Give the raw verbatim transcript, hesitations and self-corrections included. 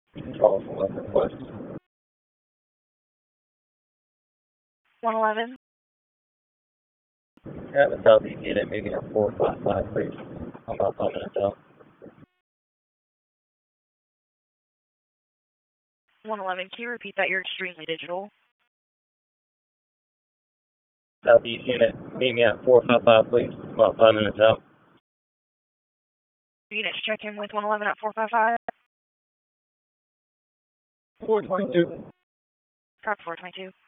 Control for one request. one eleven. Have a Southeast unit moving at four five five, please. I'm about five minutes out. one eleven, can you repeat that? You're extremely digital. Southeast unit, meet me at four five five, please. About five minutes out. Units check in with one eleven at four five five. four twenty-two. Copy four twenty-two.